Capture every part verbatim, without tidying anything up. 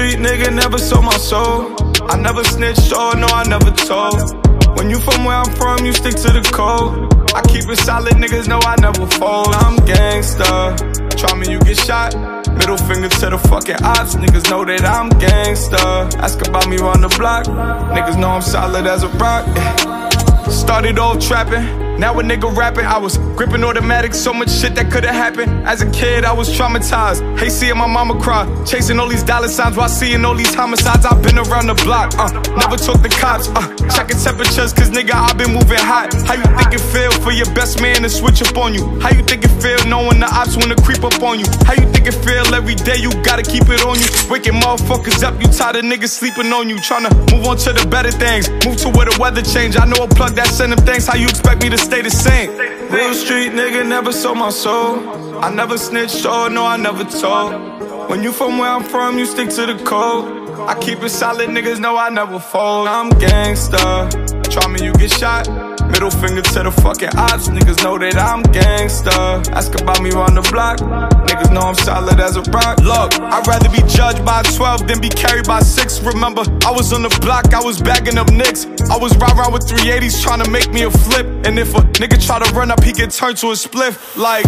street nigga, never sold my soul. I never snitched, oh no, I never told. When you from where I'm from, you stick to the code. I keep it solid, niggas know I never fold. I'm gangsta. Try me, you get shot. Middle finger to the fucking ops. Niggas know that I'm gangsta. Ask about me round the block. Niggas know I'm solid as a rock. Yeah. Started off trapping, now a nigga rapping. I was gripping automatic, so much shit that could've happened. As a kid, I was traumatized. Hate seeing my mama cry, chasing all these dollar signs while seeing all these homicides. I've been around the block, uh, never took the cops, uh, checking temperatures, cause nigga, I've been moving hot. How you think it feel for your best man to switch up on you? How you think it feel knowing the ops wanna creep up on you? How you think it feel every day you gotta keep it on you? Waking motherfuckers up, you tired of niggas sleeping on you. Tryna move on to the better things, move to where the weather change. I know a plug that send them things, how you expect me to stay the same? Real street nigga, never sold my soul. I never snitched, oh no, I never told. When you from where I'm from, you stick to the code. I keep it solid, niggas know I never fold. I'm gangsta. Try me, you get shot. Middle finger to the fucking ops. Niggas know that I'm gangsta. Ask about me round the block. Niggas know I'm solid as a rock. Look, I'd rather be judged by twelve than be carried by six. Remember, I was on the block, I was bagging up nicks. I was rah rah with three eighties trying to make me a flip. And if a nigga try to run up, he get turned to a spliff. Like,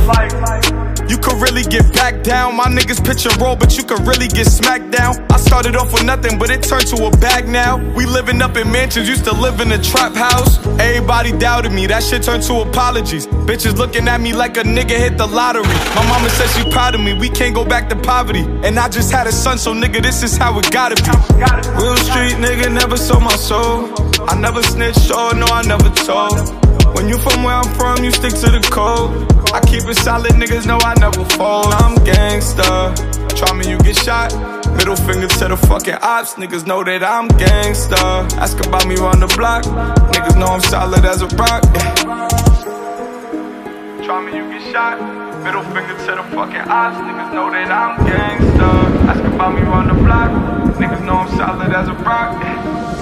you could really get back down. My niggas pitch and roll, but you could really get smacked down. I started off with nothing, but it turned to a bag now. We living up in mansions, used to live in a trap house. Everybody doubted me, that shit turned to apologies. Bitches looking at me like a nigga hit the lottery. My mama said she proud of me, we can't go back to poverty. And I just had a son, so nigga, this is how it gotta be. Real street nigga, never sold my soul. I never snitched, oh no, I never told. When you from where I'm from, you stick to the code. I keep it solid, niggas know I never fold. I'm gangsta. Try me, you get shot. Middle finger to the fucking ops. Niggas know that I'm gangsta. Ask about me round the block. Niggas know I'm solid as a rock. Yeah. Try me, you get shot. Middle finger to the fucking ops. Niggas know that I'm gangsta. Ask about me round the block. Niggas know I'm solid as a rock. Yeah.